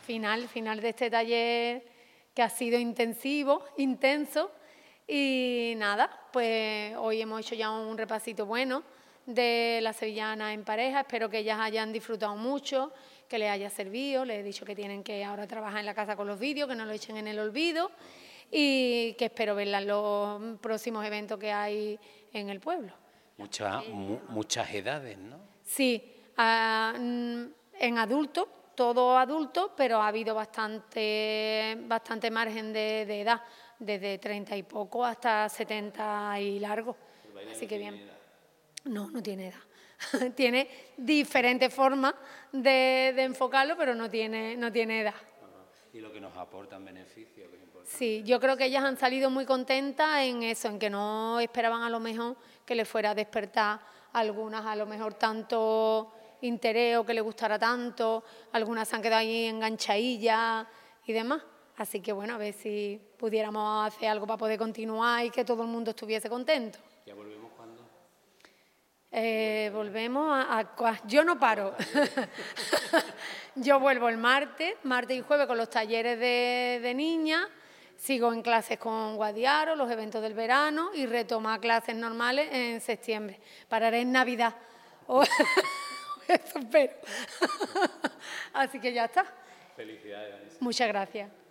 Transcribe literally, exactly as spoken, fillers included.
final, final de este taller que ha sido intensivo, intenso. Y nada, pues hoy hemos hecho ya un repasito bueno de la sevillana en pareja. Espero que ellas hayan disfrutado mucho, que les haya servido. Les he dicho que tienen que ahora trabajar en la casa con los vídeos, que no lo echen en el olvido y que espero verlas en los próximos eventos que hay en el pueblo. Muchas, mu muchas edades, ¿no? Sí, uh, en adultos, todo adultos, pero ha habido bastante, bastante margen de, de edad, desde treinta y poco hasta setenta y largo. Así que bien. No, no tiene edad. Tiene diferentes formas de, de enfocarlo, pero no tiene, no tiene edad. Y lo que nos aportan beneficios. Sí, yo creo que ellas han salido muy contentas en eso, en que no esperaban a lo mejor que les fuera a despertar algunas a lo mejor tanto interés o que les gustara tanto, algunas se han quedado ahí enganchadillas y demás. Así que bueno, a ver si pudiéramos hacer algo para poder continuar y que todo el mundo estuviese contento. ¿Ya volvemos cuándo? Eh, volvemos a, a... Yo no paro. Yo vuelvo el martes, martes y jueves con los talleres de, de niñas. Sigo en clases con Guadiaro, los eventos del verano y retoma clases normales en septiembre. Pararé en Navidad. Eso espero. Así que ya está. Felicidades, Vanessa. Muchas gracias.